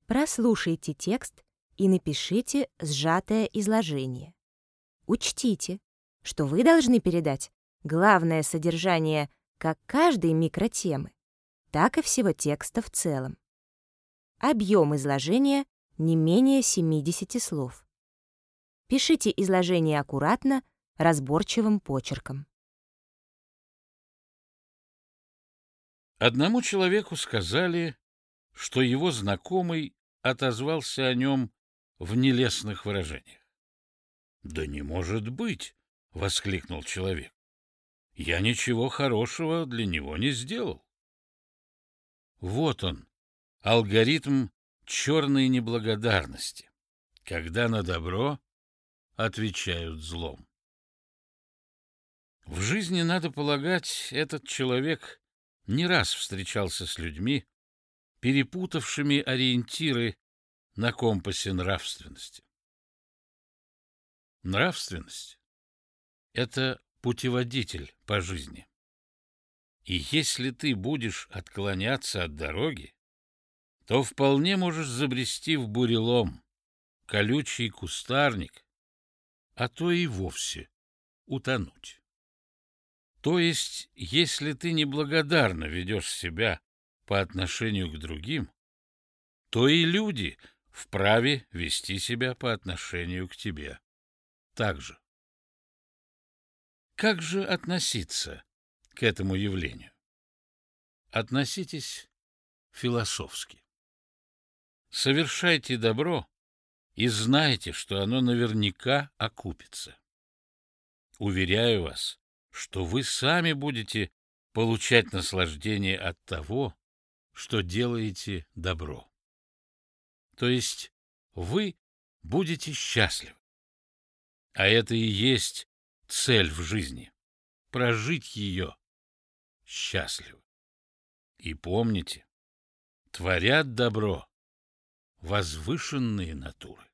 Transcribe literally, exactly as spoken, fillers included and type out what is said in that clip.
Прослушайте текст и напишите сжатое изложение. Учтите, что вы должны передать главное содержание как каждой микротемы, так и всего текста в целом. Объем изложения не менее семидесяти слов. Пишите изложение аккуратно, разборчивым почерком. Одному человеку сказали, что его знакомый отозвался о нем в нелестных выражениях. «Да не может быть!» — воскликнул человек. «Я ничего хорошего для него не сделал». Вот он, алгоритм черной неблагодарности, когда на добро отвечают злом. В жизни, надо полагать, этот человек не раз встречался с людьми, перепутавшими ориентиры на компасе нравственности. Нравственность — это путеводитель по жизни. И если ты будешь отклоняться от дороги, то вполне можешь забрести в бурелом, колючий кустарник, а то и вовсе утонуть. То есть, если ты неблагодарно ведешь себя по отношению к другим, то и люди вправе вести себя по отношению к тебе так же. Как же относиться к этому явлению? Относитесь философски. Совершайте добро и знайте, что оно наверняка окупится. Уверяю вас, что вы сами будете получать наслаждение от того, что делаете добро. То есть вы будете счастливы. А это и есть цель в жизни — прожить ее счастливо. И помните, творят добро возвышенные натуры.